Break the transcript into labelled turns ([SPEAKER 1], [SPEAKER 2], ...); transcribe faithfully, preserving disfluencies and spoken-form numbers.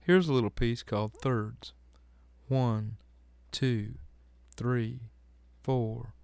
[SPEAKER 1] Here's a little piece called thirds. One, two, three, four,